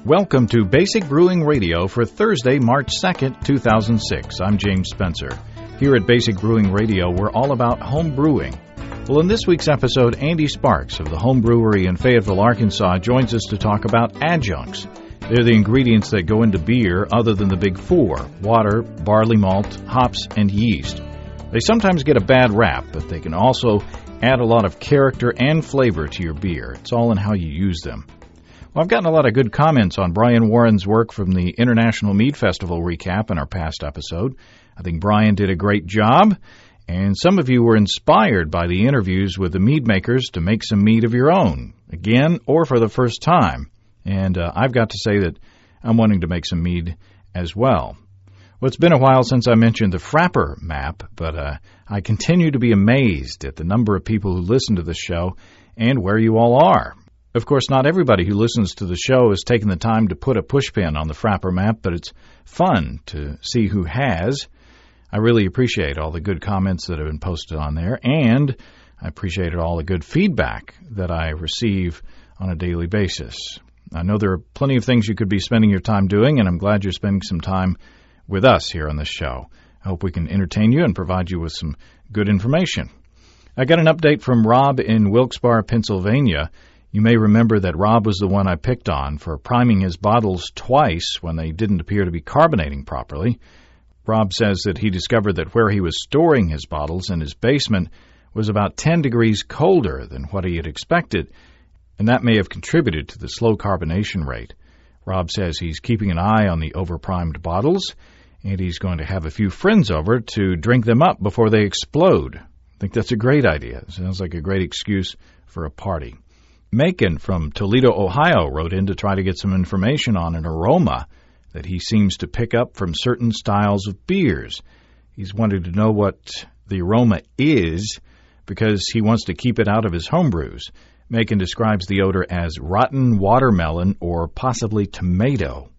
Welcome to Basic Brewing Radio for Thursday, March 2nd, 2006. I'm James Spencer. Here at Basic Brewing Radio, we're all about home brewing. Well, in this week's episode, Andy Sparks of the Home Brewery in Fayetteville, Arkansas, joins us to talk about adjuncts. They're the ingredients that go into beer other than the big four: water, barley malt, hops, and yeast. They sometimes get a bad rap, but they can also add a lot of character and flavor to your beer. It's all in how you use them. Well, I've gotten a lot of good comments on Brian Warren's work from the International Mead Festival recap in our past episode. I think Brian did a great job, and some of you were inspired by the interviews with the mead makers to make some mead of your own, again or for the first time. And I've got to say that I'm wanting to make some mead as well. Well, it's been a while since I mentioned the Frapper map, but I continue to be amazed at the number of people who listen to this show and where you all are. Of course, not everybody who listens to the show has taken the time to put a pushpin on the Frapper map, but it's fun to see who has. I really appreciate all the good comments that have been posted on there, and I appreciate all the good feedback that I receive on a daily basis. I know there are plenty of things you could be spending your time doing, and I'm glad you're spending some time with us here on this show. I hope we can entertain you and provide you with some good information. I got an update from Rob in Wilkes-Barre, Pennsylvania. You may remember that Rob was the one I picked on for priming his bottles twice when they didn't appear to be carbonating properly. Rob says that he discovered that where he was storing his bottles in his basement was about 10 degrees colder than what he had expected, and that may have contributed to the slow carbonation rate. Rob says he's keeping an eye on the overprimed bottles, and he's going to have a few friends over to drink them up before they explode. I think that's a great idea. It sounds like a great excuse for a party. Macon from Toledo, Ohio, wrote in to try to get some information on an aroma that he seems to pick up from certain styles of beers. He's wanted to know what the aroma is because he wants to keep it out of his homebrews. Macon describes the odor as rotten watermelon or possibly tomato.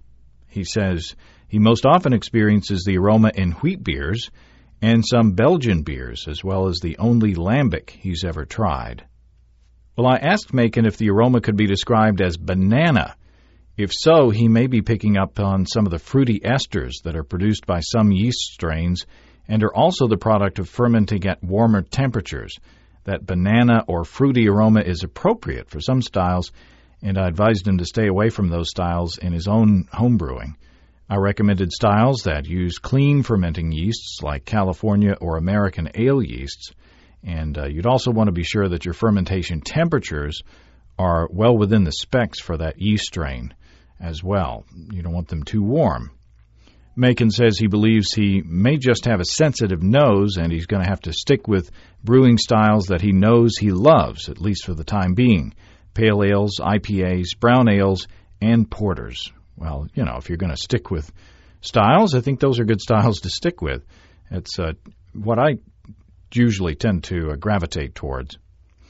He says he most often experiences the aroma in wheat beers and some Belgian beers, as well as the only lambic he's ever tried. Well, I asked Macon if the aroma could be described as banana. If so, he may be picking up on some of the fruity esters that are produced by some yeast strains and are also the product of fermenting at warmer temperatures. That banana or fruity aroma is appropriate for some styles, and I advised him to stay away from those styles in his own home brewing. I recommended styles that use clean fermenting yeasts like California or American ale yeasts. And you'd also want to be sure that your fermentation temperatures are well within the specs for that yeast strain as well. You don't want them too warm. Macon says he believes he may just have a sensitive nose, and he's going to have to stick with brewing styles that he knows he loves, at least for the time being: pale ales, IPAs, brown ales, and porters. Well, if you're going to stick with styles, I think those are good styles to stick with. It's what I usually tend to gravitate towards.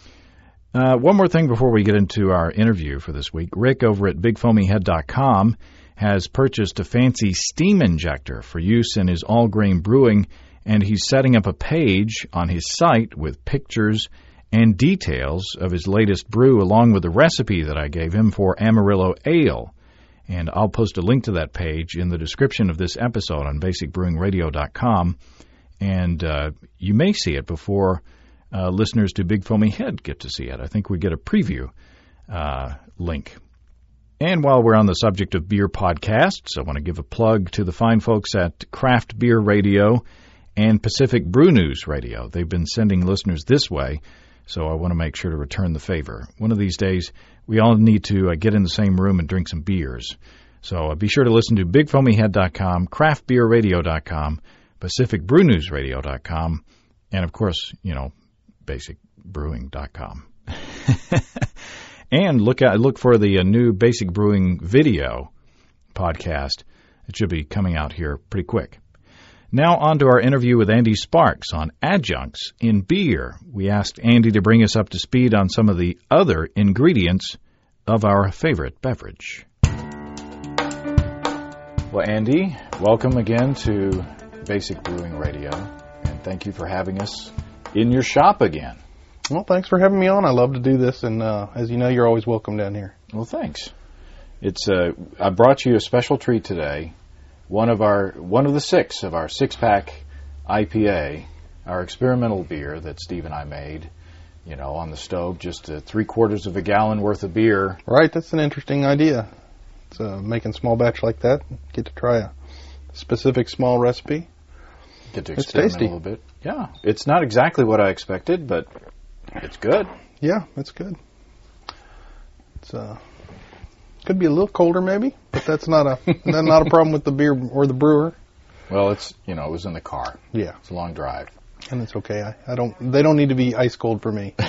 One more thing before we get into our interview for this week. Rick over at BigFoamyHead.com has purchased a fancy steam injector for use in his all-grain brewing, and he's setting up a page on his site with pictures and details of his latest brew, along with the recipe that I gave him for Amarillo Ale. And I'll post a link to that page in the description of this episode on BasicBrewingRadio.com. And you may see it before listeners to Big Foamy Head get to see it. I think we get a preview link. And while we're on the subject of beer podcasts, I want to give a plug to the fine folks at Craft Beer Radio and Pacific Brew News Radio. They've been sending listeners this way, so I want to make sure to return the favor. One of these days, we all need to get in the same room and drink some beers. So be sure to listen to BigFoamyHead.com, CraftBeerRadio.com, PacificBrewNewsRadio.com, and, of course, BasicBrewing.com. And look for the new Basic Brewing video podcast. It should be coming out here pretty quick. Now on to our interview with Andy Sparks on adjuncts in beer. We asked Andy to bring us up to speed on some of the other ingredients of our favorite beverage. Well, Andy, welcome again to Basic Brewing Radio, and thank you for having us in your shop again. Well, thanks for having me on. I love to do this, and as you know, you're always welcome down here. Well, thanks. It's I brought you a special treat today. One of the six of our 6-pack IPA, our experimental beer that Steve and I made, on the stove, just 3/4 of a gallon worth of beer. Right, that's an interesting idea. It's making small batch like that. Get to try a specific small recipe. Get to experiment a little bit. Yeah, it's not exactly what I expected, but it's good. Yeah, it's good. It's could be a little colder maybe, but that's not a problem with the beer or the brewer. Well, it was in the car. Yeah, it's a long drive, and it's okay. They don't need to be ice cold for me.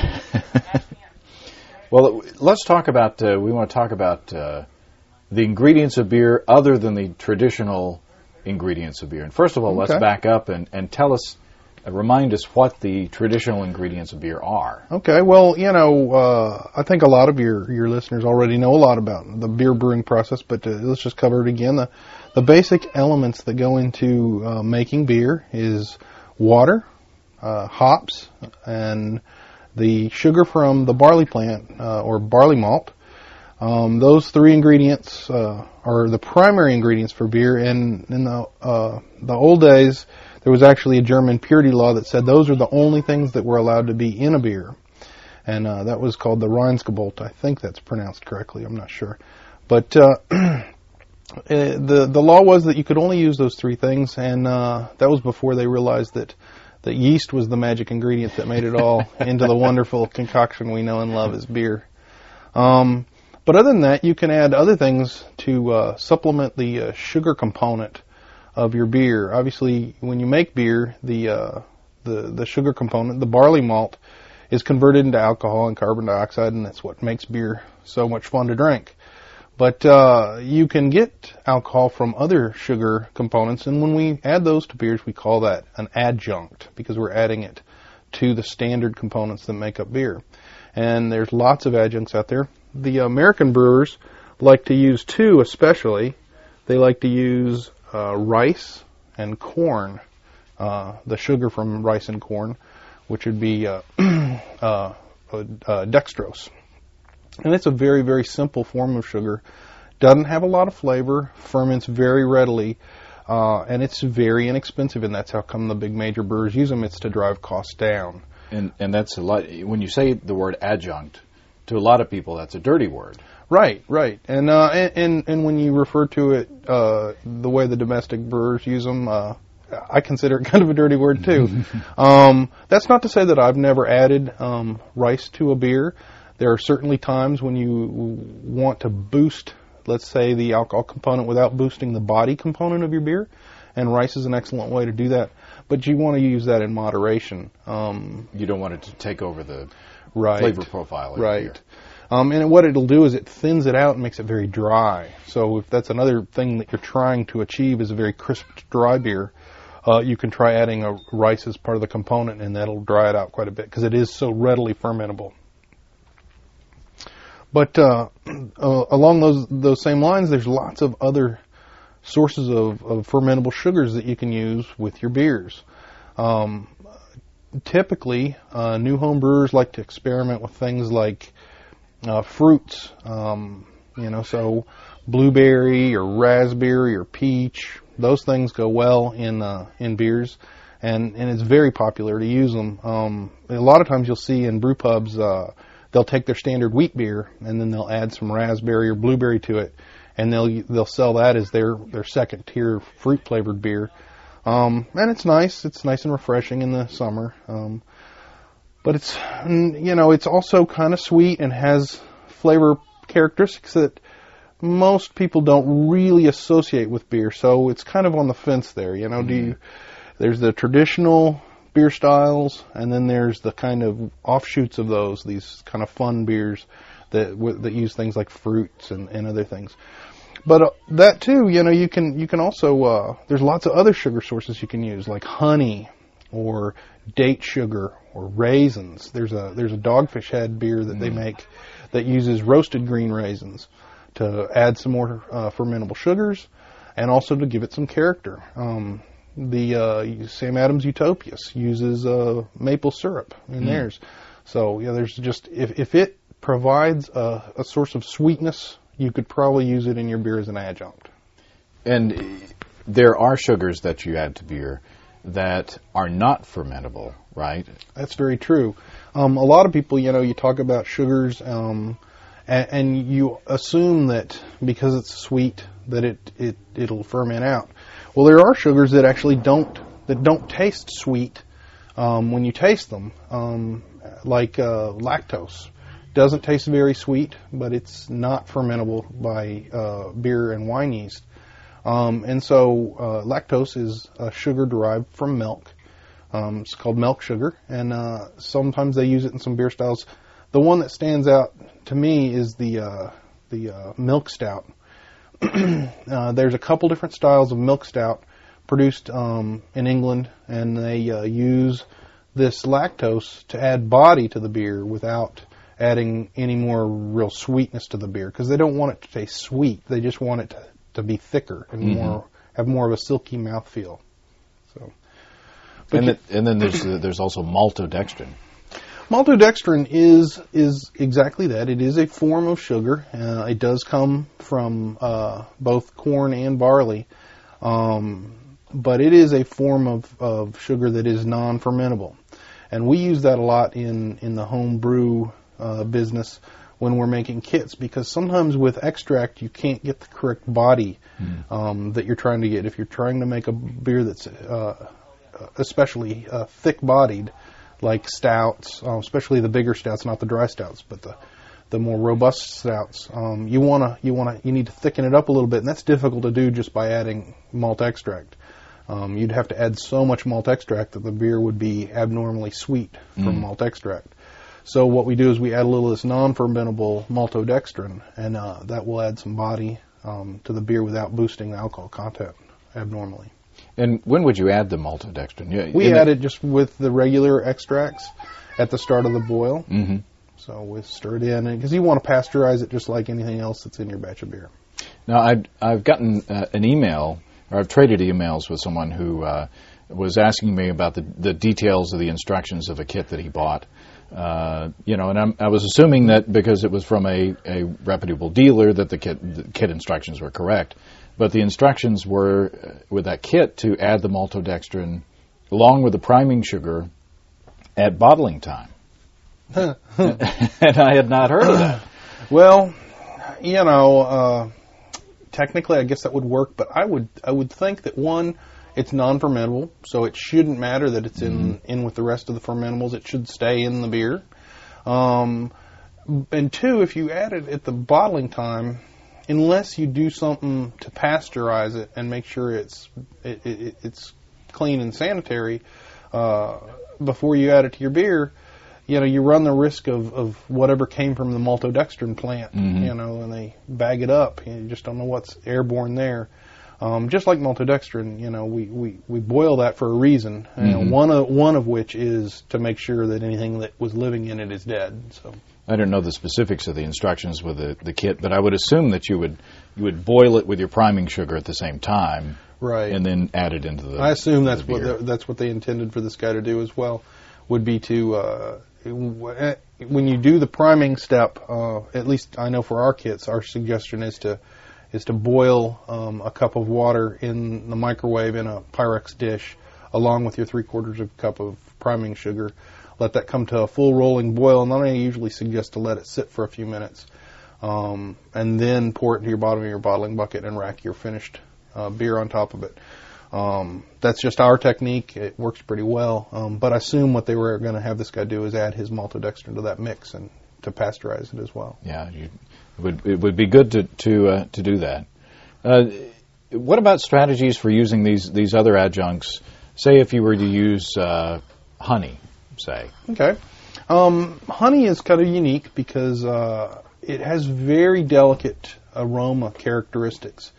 Well, let's talk about. We want to talk about the ingredients of beer other than the traditional ingredients of beer. And first of all, let's back up and tell us. Remind us what the traditional ingredients of beer are. Okay, well, I think a lot of your listeners already know a lot about the beer brewing process, but let's just cover it again. The basic elements that go into making beer is water, hops, and the sugar from the barley plant or barley malt. Those three ingredients are the primary ingredients for beer. And in the old days, there was actually a German purity law that said those are the only things that were allowed to be in a beer. And that was called the Reinheitsgebot. I think that's pronounced correctly. I'm not sure. But the law was that you could only use those three things, and that was before they realized that yeast was the magic ingredient that made it all into the wonderful concoction we know and love as beer. But other than that, you can add other things to supplement the sugar component of your beer. Obviously, when you make beer, the sugar component, the barley malt, is converted into alcohol and carbon dioxide, and that's what makes beer so much fun to drink. But you can get alcohol from other sugar components, and when we add those to beers, we call that an adjunct, because we're adding it to the standard components that make up beer. And there's lots of adjuncts out there. The American brewers like to use two especially. They like to use rice and corn, the sugar from rice and corn, which would be dextrose. And it's a very, very simple form of sugar. Doesn't have a lot of flavor, ferments very readily, and it's very inexpensive, and that's how come the big major brewers use them. It's to drive costs down. And that's a lot. When you say the word adjunct, to a lot of people, that's a dirty word. Right. And when you refer to it the way the domestic brewers use them, I consider it kind of a dirty word too. That's not to say that I've never added rice to a beer. There are certainly times when you want to boost, let's say, the alcohol component without boosting the body component of your beer, and rice is an excellent way to do that. But you want to use that in moderation. You don't want it to take over the flavor profile of your beer. And what it'll do is it thins it out and makes it very dry. So if that's another thing that you're trying to achieve is a very crisp, dry beer, you can try adding a rice as part of the component, and that'll dry it out quite a bit because it is so readily fermentable. But along those same lines, there's lots of other sources of fermentable sugars that you can use with your beers. Typically, new home brewers like to experiment with things like fruits, so blueberry or raspberry or peach. Those things go well in beers, and it's very popular to use them. A lot of times you'll see in brew pubs, they'll take their standard wheat beer and then they'll add some raspberry or blueberry to it, and they'll sell that as their second tier fruit flavored beer. And it's nice. It's nice and refreshing in the summer. But it's also kind of sweet and has flavor characteristics that most people don't really associate with beer. So it's kind of on the fence there. There's the traditional beer styles, and then there's the kind of offshoots of those, these kind of fun beers that use things like fruits and other things. But that too, you can also there's lots of other sugar sources you can use, like honey or date sugar or raisins. There's a Dogfish Head beer that they make that uses roasted green raisins to add some more fermentable sugars and also to give it some character. The Sam Adams Utopias uses maple syrup in theirs. So there's just if it provides a source of sweetness you could probably use it in your beer as an adjunct. And there are sugars that you add to beer that are not fermentable, right? That's very true. A lot of people, you talk about sugars, and you assume that because it's sweet that it'll ferment out. Well, there are sugars that actually don't taste sweet when you taste them, like lactose. Doesn't taste very sweet, but it's not fermentable by beer and wine yeast. And so lactose is a sugar derived from milk. It's called milk sugar, and sometimes they use it in some beer styles. The one that stands out to me is the milk stout. There's a couple different styles of milk stout produced in England, and they use this lactose to add body to the beer without adding any more real sweetness to the beer, because they don't want it to taste sweet. They just want it to be thicker and have more of a silky mouthfeel. So, and then there's also maltodextrin. Maltodextrin is exactly that. It is a form of sugar. It does come from both corn and barley, but it is a form of sugar that is non-fermentable, and we use that a lot in the home brew business when we're making kits, because sometimes with extract you can't get the correct body that you're trying to get. If you're trying to make a beer that's especially thick-bodied, like stouts, especially the bigger stouts, not the dry stouts, but the more robust stouts, you need to thicken it up a little bit, and that's difficult to do just by adding malt extract. You'd have to add so much malt extract that the beer would be abnormally sweet from malt extract. So what we do is we add a little of this non-fermentable maltodextrin, and that will add some body to the beer without boosting the alcohol content abnormally. And when would you add the maltodextrin? We add it just with the regular extracts at the start of the boil. Mm-hmm. So we stir it in, because you want to pasteurize it just like anything else that's in your batch of beer. Now, I've gotten an email, or I've traded emails with someone who was asking me about the details of the instructions of a kit that he bought. And I was assuming that because it was from a reputable dealer that the kit instructions were correct. But the instructions were, with that kit, to add the maltodextrin along with the priming sugar at bottling time. And I had not heard of that. Well, technically I guess that would work, but I would think that, one, it's non-fermentable, so it shouldn't matter that it's in with the rest of the fermentables. It should stay in the beer. And two, if you add it at the bottling time, unless you do something to pasteurize it and make sure it's clean and sanitary before you add it to your beer, you run the risk of whatever came from the maltodextrin plant, and they bag it up. You just don't know what's airborne there. Just like maltodextrin, we boil that for a reason. One of which is to make sure that anything that was living in it is dead. So I don't know the specifics of the instructions with the kit, but I would assume that you would boil it with your priming sugar at the same time, right, and then add it into the. I assume that's what they intended for this guy to do as well. Would be to when you do the priming step, at least I know for our kits, our suggestion is to boil a cup of water in the microwave in a Pyrex dish, along with your 3/4 cup of priming sugar. Let that come to a full rolling boil, and then I usually suggest to let it sit for a few minutes, and then pour it into your bottom of your bottling bucket and rack your finished beer on top of it. That's just our technique. It works pretty well, but I assume what they were going to have this guy do is add his maltodextrin to that mix and to pasteurize it as well. Yeah, it would be good to do that. What about strategies for using these other adjuncts? Say if you were to use honey, say. Okay. Honey is kind of unique because it has very delicate aroma characteristics.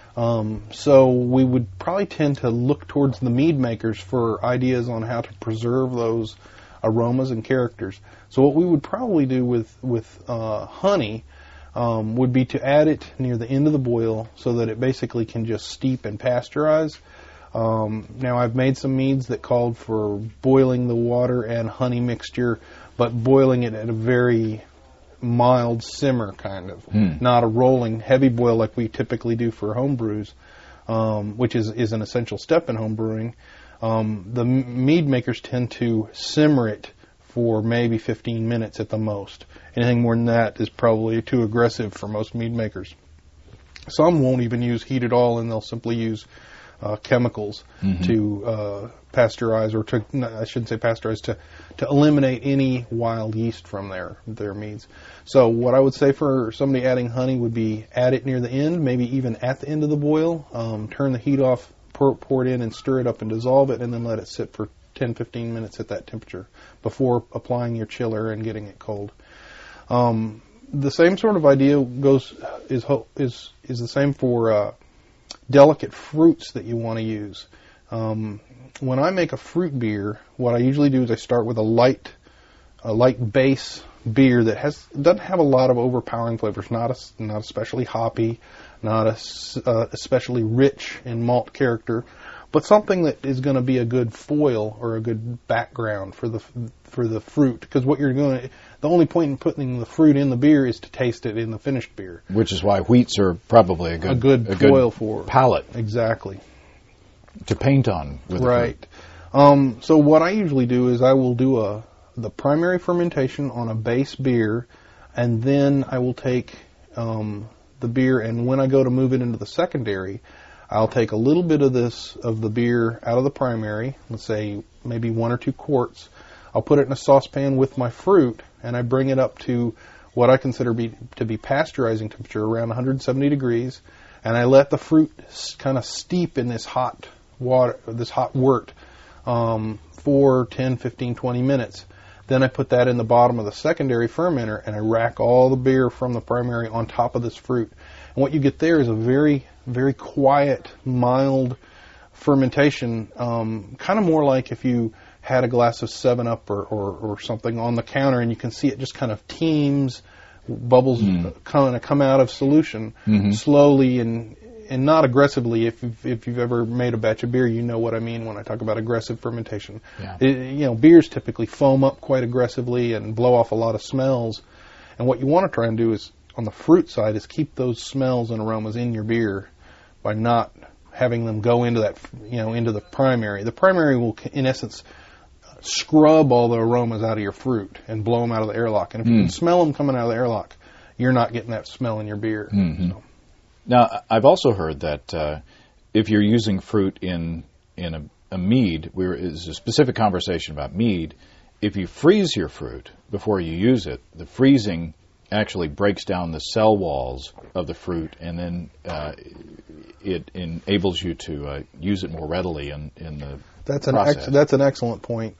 So we would probably tend to look towards the mead makers for ideas on how to preserve those aromas and characters. So what we would probably do with honey would be to add it near the end of the boil so that it basically can just steep and pasteurize. Now I've made some meads that called for boiling the water and honey mixture, but boiling it at a very mild simmer kind of, not a rolling heavy boil like we typically do for home brews, which is an essential step in home brewing. The mead makers tend to simmer it for maybe 15 minutes at the most. Anything more than that is probably too aggressive for most mead makers. Some won't even use heat at all, and they'll simply use chemicals to pasteurize, or to, I shouldn't say pasteurize, to eliminate any wild yeast from their meads. So what I would say for somebody adding honey would be add it near the end, maybe even at the end of the boil. Turn the heat off, pour it in, and stir it up and dissolve it, and then let it sit for 10-15 minutes at that temperature before applying your chiller and getting it cold. The same sort of idea is the same for delicate fruits that you want to use. When I make a fruit beer, what I usually do is I start with a light base beer that doesn't have a lot of overpowering flavors, not especially hoppy, not especially rich in malt character, but something that is going to be a good foil or a good background for the fruit. Because the only point in putting the fruit in the beer is to taste it in the finished beer. Which is why wheats are probably a good foil for palette. Exactly. To paint on with right. So what I usually do is I will do the primary fermentation on a base beer, and then I will take the beer, and when I go to move it into the secondary, I'll take a little bit of the beer out of the primary, let's say maybe 1 or 2 quarts. I'll put it in a saucepan with my fruit, and I bring it up to what I consider to be pasteurizing temperature, around 170 degrees, and I let the fruit kind of steep in this hot water, this hot wort, for 10, 15, 20 minutes. Then I put that in the bottom of the secondary fermenter, and I rack all the beer from the primary on top of this fruit. And what you get there is a very, very quiet, mild fermentation, kind of more like if you had a glass of 7-Up or something on the counter, and you can see it just kind of teems, bubbles kind of come out of solution slowly and not aggressively. If you've ever made a batch of beer, you know what I mean when I talk about aggressive fermentation. Yeah. Beers typically foam up quite aggressively and blow off a lot of smells. And what you want to try and do is, on the fruit side, is keep those smells and aromas in your beer by not having them go into that, into the primary. The primary will, in essence, scrub all the aromas out of your fruit and blow them out of the airlock. And if you can smell them coming out of the airlock, you're not getting that smell in your beer. So. Now, I've also heard that if you're using fruit in a mead, there's a specific conversation about mead. If you freeze your fruit before you use it, the freezing actually breaks down the cell walls of the fruit, and then it enables you to use it more readily in the process. That's an excellent point.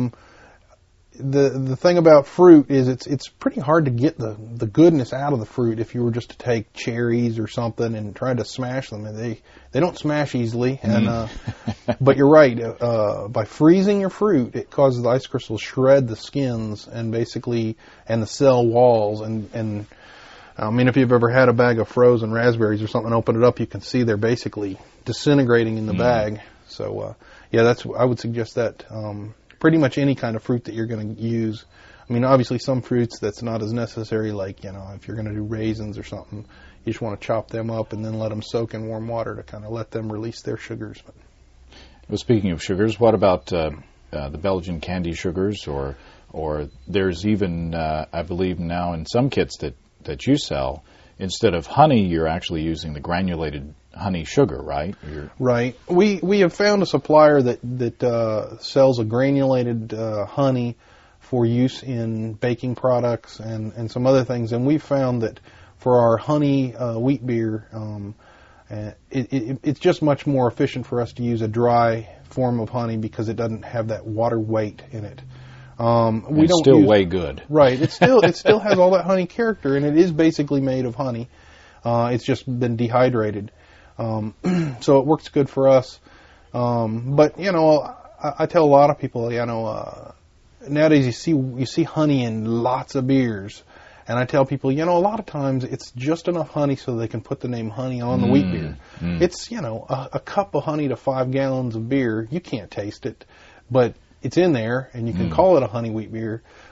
The thing about fruit is it's pretty hard to get the goodness out of the fruit if you were just to take cherries or something and try to smash them. And they don't smash easily. And but you're right. By freezing your fruit, it causes the ice crystals shred the skins and the cell walls. And I mean, if you've ever had a bag of frozen raspberries or something, open it up, you can see they're basically disintegrating in the bag. So I would suggest that. Pretty much any kind of fruit that you're going to use. I mean, obviously some fruits that's not as necessary, like, if you're going to do raisins or something, you just want to chop them up and then let them soak in warm water to kind of let them release their sugars. Well, speaking of sugars, what about the Belgian candy sugars, or there's even, I believe now in some kits that you sell, instead of honey, you're actually using the granulated honey sugar, right? Right. We have found a supplier that sells a granulated honey for use in baking products and some other things. And we found that for our honey wheat beer, it's just much more efficient for us to use a dry form of honey because it doesn't have that water weight in it. It's still way good. Right. It still has all that honey character, and it is basically made of honey. It's just been dehydrated. So it works good for us. But, I tell a lot of people, nowadays you see honey in lots of beers. And I tell people, a lot of times it's just enough honey so they can put the name honey on the wheat beer. It's, a cup of honey to 5 gallons of beer. You can't taste it, but it's in there, and you can call it a honey wheat beer.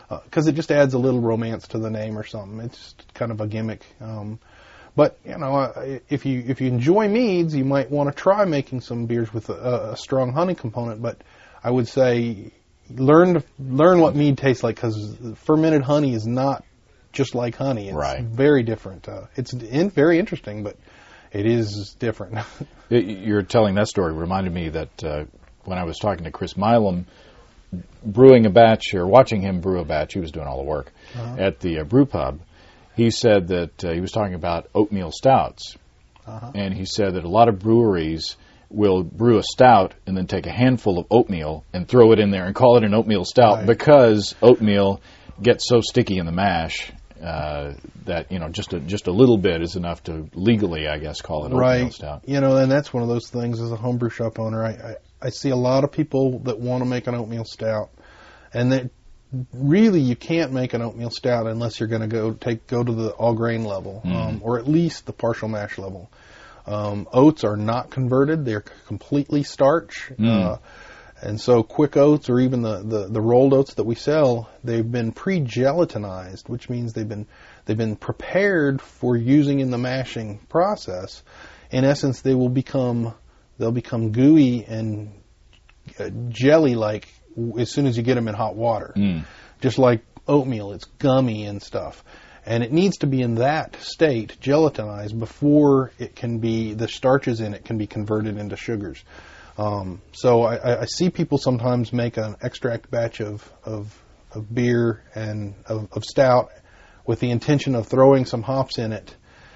because it just adds a little romance to the name or something. It's just kind of a gimmick. But if you enjoy meads, you might want to try making some beers with a strong honey component. But I would say learn what mead tastes like, because fermented honey is not just like honey. It's very different. It's very interesting, but it is different. You're telling that story reminded me that when I was talking to Chris Milam, brewing a batch, or watching him brew a batch, he was doing all the work at the brew pub. He said that he was talking about oatmeal stouts, and he said that a lot of breweries will brew a stout and then take a handful of oatmeal and throw it in there and call it an oatmeal stout, because oatmeal gets so sticky in the mash that just a little bit is enough to legally, I guess, call it oatmeal stout. And that's one of those things. As a homebrew shop owner, I see a lot of people that want to make an oatmeal stout, and that really you can't make an oatmeal stout unless you're going to go to the all grain level, or at least the partial mash level. Oats are not converted; they're completely starch. And so quick oats, or even the rolled oats that we sell, they've been pre-gelatinized, which means they've been prepared for using in the mashing process. In essence, they'll become gooey and jelly-like as soon as you get them in hot water. Just like oatmeal, it's gummy and stuff. And it needs to be in that state, gelatinized, before the starches in it can be converted into sugars. So I see people sometimes make an extract batch of beer and of stout with the intention of throwing some hops in it.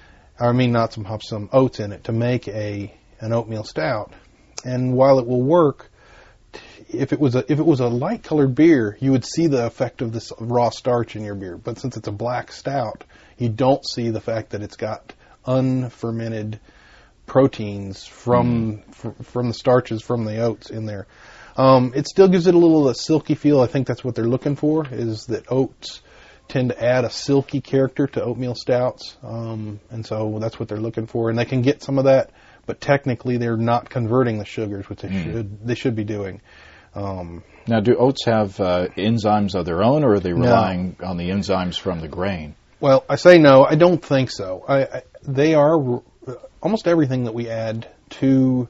Some oats in it to make an oatmeal stout. And while it will work, if it was a light colored beer, you would see the effect of this raw starch in your beer. But since it's a black stout, you don't see the fact that it's got unfermented proteins from the starches from the oats in there. It still gives it a silky feel. I think that's what they're looking for, is that oats tend to add a silky character to oatmeal stouts, and so that's what they're looking for. And they can get some of that, but technically they're not converting the sugars, which they should be doing. Now, do oats have enzymes of their own, or are they relying on the enzymes from the grain? Well, I say no. I don't think so. They are. Almost everything that we add to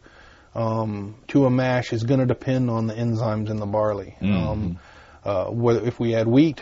a mash is going to depend on the enzymes in the barley. If we add wheat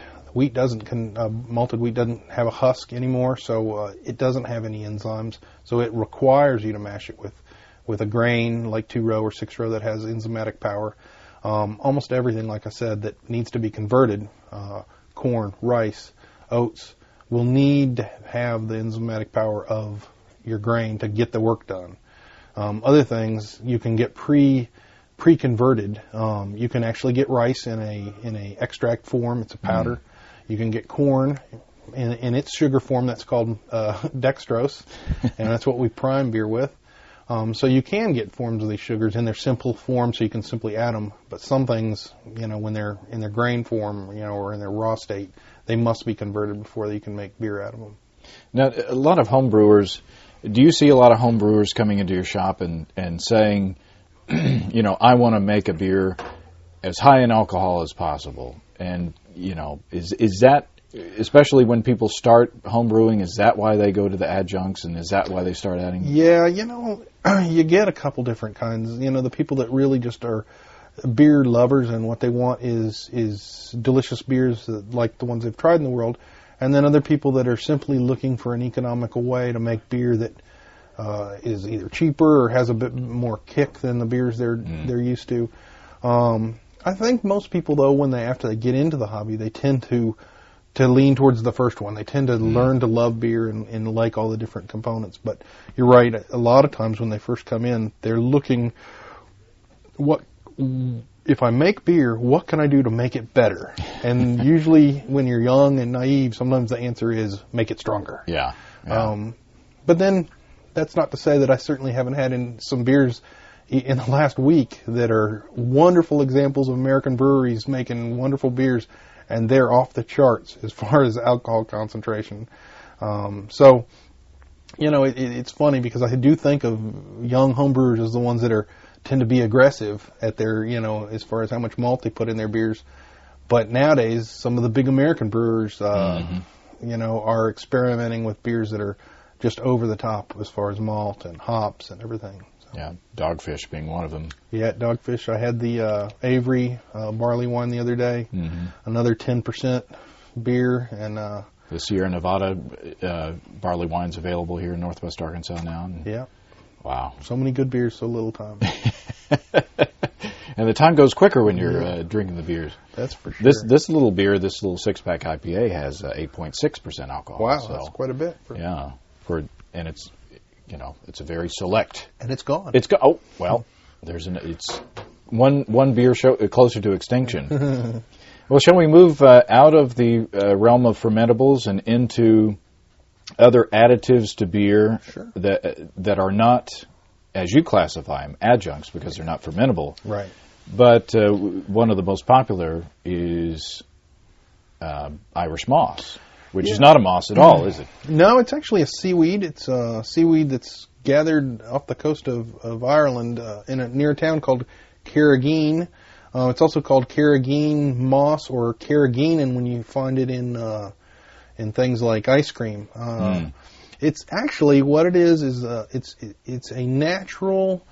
malted wheat doesn't have a husk anymore, so it doesn't have any enzymes. So it requires you to mash it with a grain like 2-row or 6-row that has enzymatic power. Almost everything, like I said, that needs to be converted, corn, rice, oats, will need to have the enzymatic power of your grain to get the work done. Other things you can get pre-converted. You can actually get rice in a extract form. It's a powder. You can get corn in its sugar form. That's called dextrose, and that's what we prime beer with. So you can get forms of these sugars in their simple form, so you can simply add them. But some things, when they're in their grain form, or in their raw state, they must be converted before you can make beer out of them. Now, a lot of home brewers. Do you see a lot of home brewers coming into your shop and saying, I want to make a beer as high in alcohol as possible? And, is that, especially when people start home brewing, is that why they go to the adjuncts, and is that why they start adding? Yeah, you get a couple different kinds. The people that really just are beer lovers and what they want is delicious beers like the ones they've tried in the world. And then other people that are simply looking for an economical way to make beer that is either cheaper or has a bit more kick than the beers they're used to. I think most people, though, after they get into the hobby, they tend to lean towards the first one. They tend to learn to love beer and like all the different components. But you're right. A lot of times when they first come in, they're looking, if I make beer, what can I do to make it better? And usually when you're young and naive, sometimes the answer is make it stronger. Yeah. But then that's not to say that I certainly haven't had some beers in the last week that are wonderful examples of American breweries making wonderful beers, and they're off the charts as far as alcohol concentration. So, it's funny because I do think of young homebrewers as the ones that tend to be aggressive at their, as far as how much malt they put in their beers. But nowadays, some of the big American brewers, are experimenting with beers that are just over the top as far as malt and hops and everything. So. Yeah, Dogfish being one of them. Yeah, Dogfish. I had the Avery barley wine the other day. Another 10% beer, and the Sierra Nevada barley wine's available here in Northwest Arkansas now. Yeah. Wow. So many good beers, so little time. And the time goes quicker when you're drinking the beers. That's for sure. This little beer, this little 6-pack IPA has 8.6% alcohol. Wow, so, that's quite a bit. And it's it's a very select. And it's gone. It's one beer closer to extinction. Well, shall we move out of the realm of fermentables and into other additives to beer that are not, as you classify them, adjuncts because they're not fermentable. Right. But one of the most popular is Irish moss, which is not a moss at all, is it? No, it's actually a seaweed. It's a seaweed that's gathered off the coast of Ireland near a town called Carrageen. It's also called Carrageen moss or Carrageenan when you find it in things like ice cream. It's actually what it is it's a natural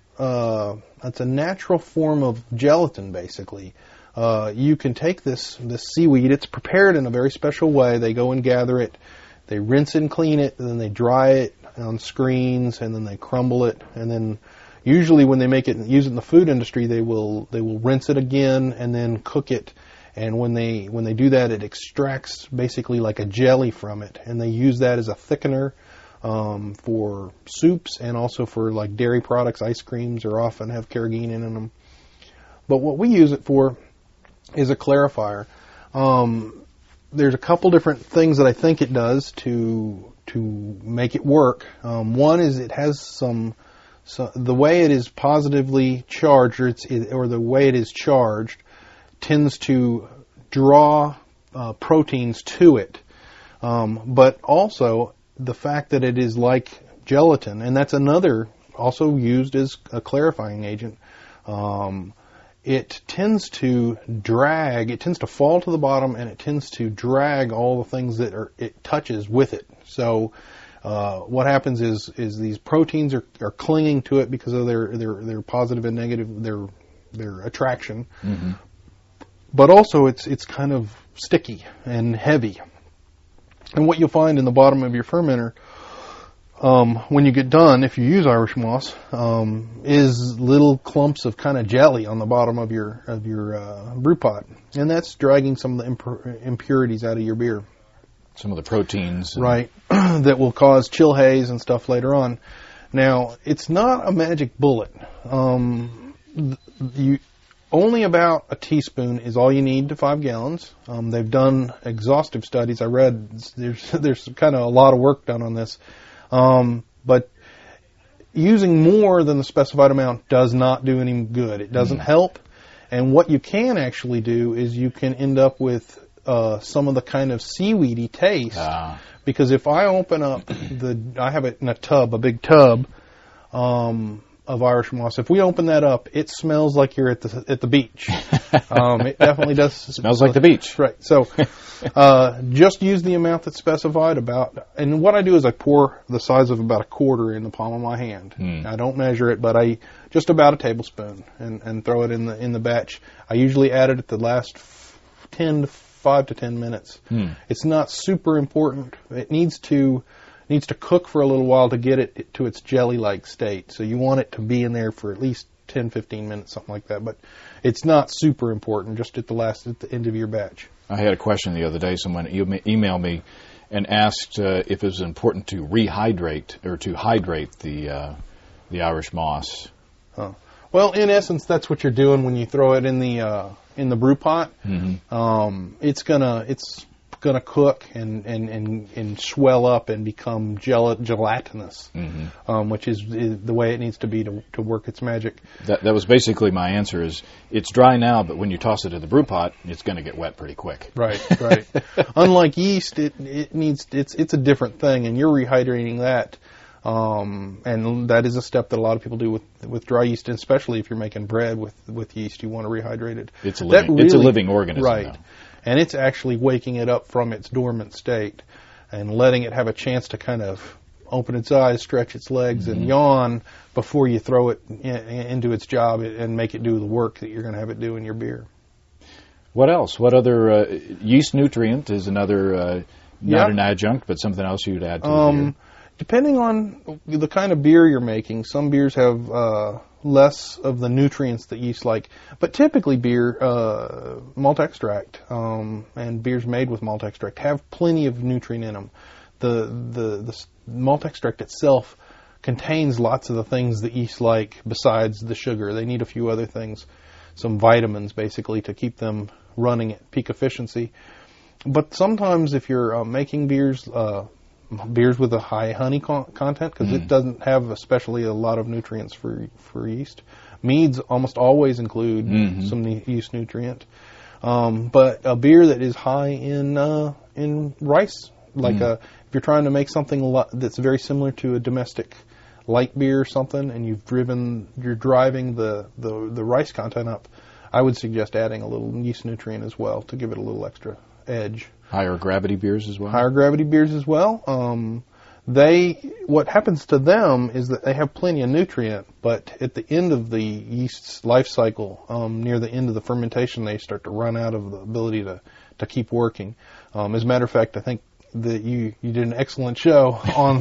form of gelatin, basically. You can take this seaweed. It's prepared in a very special way. They go and gather it, they rinse and clean it, and then they dry it on screens, and then they crumble it, and then usually when they make it and use it in the food industry, they will rinse it again and then cook it. And when they do that, it extracts basically like a jelly from it, and they use that as a thickener for soups and also for like dairy products. Ice creams are often have carrageenan in them. But what we use it for is a clarifier. There's a couple different things that I think it does to make it work. One is it has the way it is positively charged, or the way it is charged, tends to draw proteins to it. But also the fact that it is like gelatin, and that's another also used as a clarifying agent. It tends to drag, it tends to fall to the bottom, and it tends to drag all the things that it touches with it. So what happens is these proteins are clinging to it because of their positive and negative, their attraction. But also it's kind of sticky and heavy. And what you'll find in the bottom of your fermenter, when you get done, if you use Irish moss, is little clumps of kind of jelly on the bottom of your brew pot, and that's dragging some of the impurities out of your beer. Some of the proteins, right, that will cause chill haze and stuff later on. Now, it's not a magic bullet. Only about a teaspoon is all you need to 5 gallons. They've done exhaustive studies. I read there's kind of a lot of work done on this. But using more than the specified amount does not do any good. It doesn't help. And what you can actually do is you can end up with some of the kind of seaweedy taste. Because if I open up I have it in a tub, a big tub, of Irish moss. If we open that up, it smells like you're at the beach. It definitely does. Smells like the beach. Right. So, just use the amount that's specified and what I do is I pour the size of about a quarter in the palm of my hand. I don't measure it, but just about a tablespoon and throw it in the batch. I usually add it at the last 5 to 10 minutes. It's not super important. It needs to cook for a little while to get it to its jelly-like state. So you want it to be in there for at least 10, 15 minutes, something like that. But it's not super important, just at the end of your batch. I had a question the other day. Someone emailed me and asked if it was important to rehydrate or to hydrate the Irish moss. Well, in essence, that's what you're doing when you throw it in the brew pot. It's gonna cook and swell up and become gelatinous, which is the way it needs to be to work its magic. That was basically my answer. Is it's dry now, but when you toss it in the brew pot, it's going to get wet pretty quick. Right. Unlike yeast, it's a different thing, and you're rehydrating that And that is a step that a lot of people do with dry yeast, and especially if you're making bread with yeast, you want to rehydrate it. It's a living organism. Right. Though. And it's actually waking it up from its dormant state and letting it have a chance to kind of open its eyes, stretch its legs, and yawn before you throw it into its job and make it do the work that you're going to have it do in your beer. What else? What other yeast nutrient is another not an adjunct, but something else you'd add to the beer? Depending on the kind of beer you're making, some beers have less of the nutrients that yeast like. But typically beer, malt extract, and beers made with malt extract have plenty of nutrient in them. The malt extract itself contains lots of the things that yeast like besides the sugar. They need a few other things, some vitamins basically to keep them running at peak efficiency. But sometimes if you're making beers with a high honey content, because it doesn't have especially a lot of nutrients for yeast. Meads almost always include some yeast nutrient. But a beer that is high in rice, like if you're trying to make something that's very similar to a domestic light beer or something, and you're driving the rice content up, I would suggest adding a little yeast nutrient as well to give it a little extra edge. Higher gravity beers as well? Higher gravity beers as well. What happens to them is that they have plenty of nutrient, but at the end of the yeast's life cycle, near the end of the fermentation, they start to run out of the ability to keep working. As a matter of fact, I think that you did an excellent show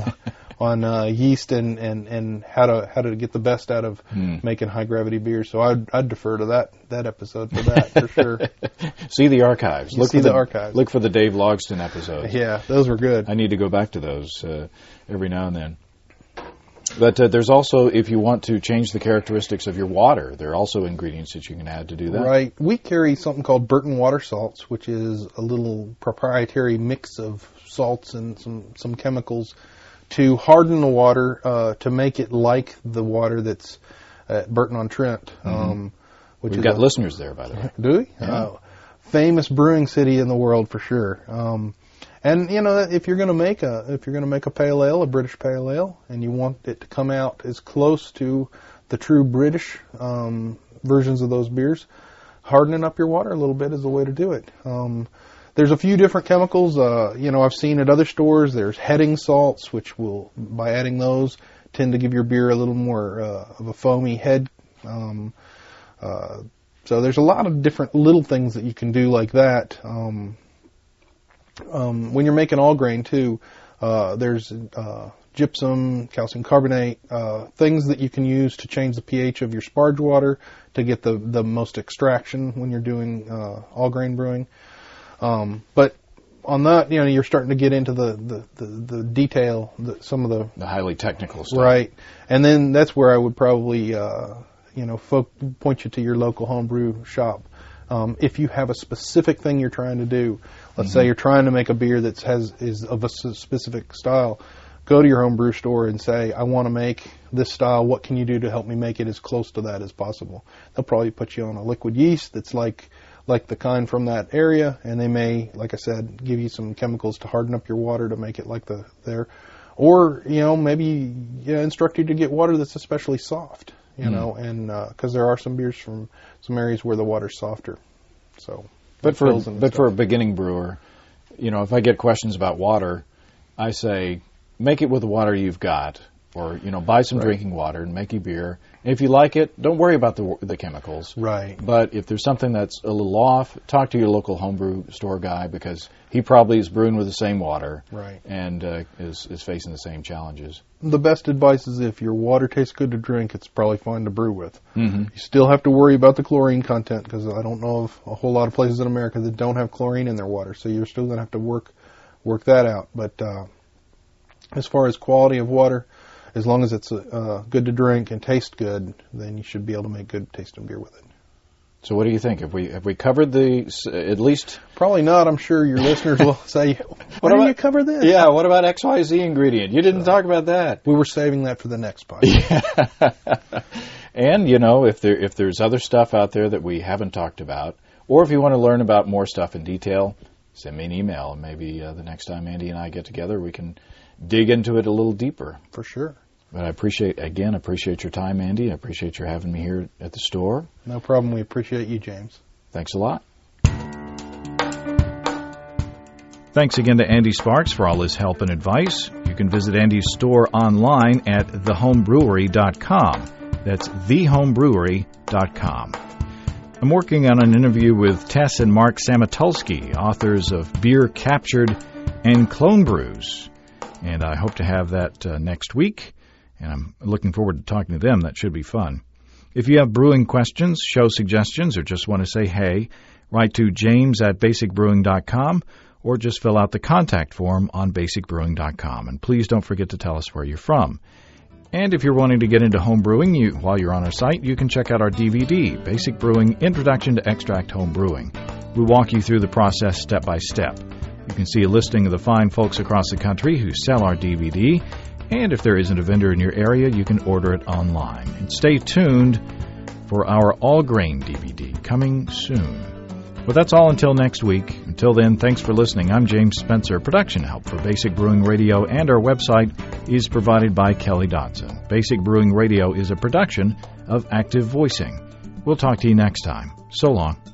on yeast and how to get the best out of making high gravity beers. So I'd defer to that episode for that for sure. See the archives. Look for the archives. Look for the Dave Logston episodes. Yeah, those were good. I need to go back to those every now and then. But there's also, if you want to change the characteristics of your water, there are also ingredients that you can add to do that. Right. We carry something called Burton water salts, which is a little proprietary mix of salts and some chemicals to harden the water, to make it like the water that's at Burton-on-Trent. We've got listeners there, by the way. Do we? Yeah. Famous brewing city in the world for sure. And if you're going to make a pale ale, a British pale ale, and you want it to come out as close to the true British versions of those beers, hardening up your water a little bit is the way to do it. There's a few different chemicals, I've seen at other stores. There's heading salts, which will, by adding those, tend to give your beer a little more of a foamy head. So there's a lot of different little things that you can do like that. When you're making all grain too, there's gypsum, calcium carbonate, things that you can use to change the pH of your sparge water to get the most extraction when you're doing all grain brewing. But on that, you're starting to get into the detail, some of the highly technical stuff. Right. And then that's where I would probably, point you to your local homebrew shop. If you have a specific thing you're trying to do, let's say you're trying to make a beer that is of a specific style, go to your homebrew store and say, I want to make this style. What can you do to help me make it as close to that as possible? They'll probably put you on a liquid yeast that's like the kind from that area, and they may, like I said, give you some chemicals to harden up your water to make it like there. Or, maybe instruct you to get water that's especially soft, and because there are some beers from some areas where the water's softer. So, but for a beginning brewer, if I get questions about water, I say make it with the water you've got, or buy some drinking water and make your beer. And if you like it, don't worry about the chemicals. Right. But if there's something that's a little off, talk to your local homebrew store guy, because he probably is brewing with the same water, right, and is facing the same challenges. The best advice is if your water tastes good to drink, it's probably fine to brew with. Mm-hmm. You still have to worry about the chlorine content, because I don't know of a whole lot of places in America that don't have chlorine in their water. So you're still going to have to work that out. But as far as quality of water, as long as it's good to drink and taste good, then you should be able to make good tasting beer with it. So what do you think? Have we covered at least? Probably not. I'm sure your listeners will say, why didn't you cover this? Yeah, what about XYZ ingredient? You didn't talk about that. We were saving that for the next podcast. Yeah. And, if there's other stuff out there that we haven't talked about, or if you want to learn about more stuff in detail, send me an email. Maybe the next time Andy and I get together, we can dig into it a little deeper. For sure. But I appreciate your time, Andy. I appreciate your having me here at the store. No problem. We appreciate you, James. Thanks a lot. Thanks again to Andy Sparks for all his help and advice. You can visit Andy's store online at thehomebrewery.com. That's thehomebrewery.com. I'm working on an interview with Tess and Mark Samatulski, authors of Beer Captured and Clone Brews. And I hope to have that next week. And I'm looking forward to talking to them. That should be fun. If you have brewing questions, show suggestions, or just want to say hey, write to james@basicbrewing.com or just fill out the contact form on basicbrewing.com. And please don't forget to tell us where you're from. And if you're wanting to get into home brewing, while you're on our site, you can check out our DVD, Basic Brewing Introduction to Extract Home Brewing. We walk you through the process step by step. You can see a listing of the fine folks across the country who sell our DVD. And if there isn't a vendor in your area, you can order it online. And stay tuned for our all-grain DVD coming soon. Well, that's all until next week. Until then, thanks for listening. I'm James Spencer. Production help for Basic Brewing Radio and our website is provided by Kelly Dodson. Basic Brewing Radio is a production of Active Voicing. We'll talk to you next time. So long.